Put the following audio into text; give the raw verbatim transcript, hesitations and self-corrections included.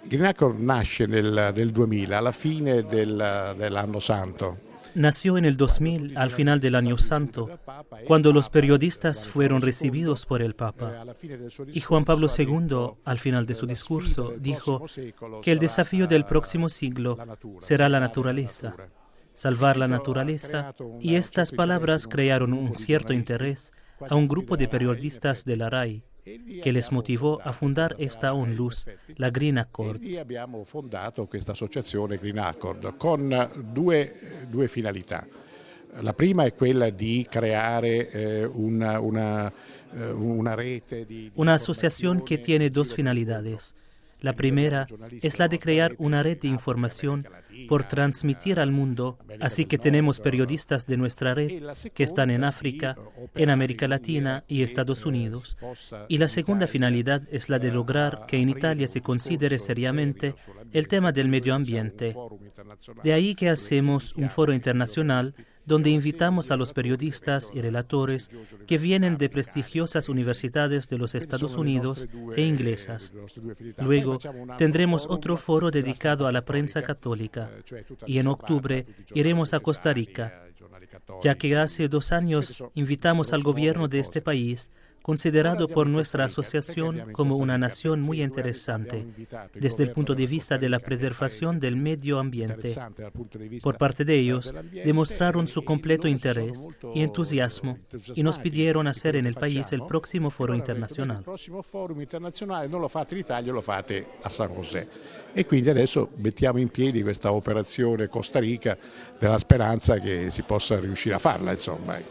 Green Accord nasce nel, nel duemila, alla fine del, dell'anno santo. Nació en el dos mil, al final del Año Santo, cuando los periodistas fueron recibidos por el Papa. Y Juan Pablo segundo, al final de su discurso, dijo que el desafío del próximo siglo será la naturaleza, salvar la naturaleza, y estas palabras crearon un cierto interés a un grupo de periodistas de la RAI, che les motivò a fundare esta onlus, la Green Accord. E lì abbiamo fondato questa associazione Green Accord con due, due finalità. La prima è quella di creare eh, una, una, una rete di... Una asociación que tiene dos finalidades. La primera es la de crear una red de información por transmitir al mundo, así que tenemos periodistas de nuestra red que están en África, en América Latina y Estados Unidos. Y la segunda finalidad es la de lograr que en Italia se considere seriamente el tema del medio ambiente. De ahí que hacemos un foro internacional donde invitamos a los periodistas y relatores que vienen de prestigiosas universidades de los Estados Unidos e inglesas. Luego tendremos otro foro dedicado a la prensa católica y en octubre iremos a Costa Rica, ya que hace dos años invitamos al gobierno de este país, considerado por nuestra asociación como una nación muy interesante desde el punto de vista de la preservación del medio ambiente. Por parte de ellos, demostraron su completo interés y entusiasmo y nos pidieron hacer en el país el próximo foro internacional. Il prossimo forum internazionale non lo fate in Italia, lo fate a San José. E quindi adesso mettiamo in piedi questa operazione Costa Rica nella speranza che si possa riuscire a farla, insomma.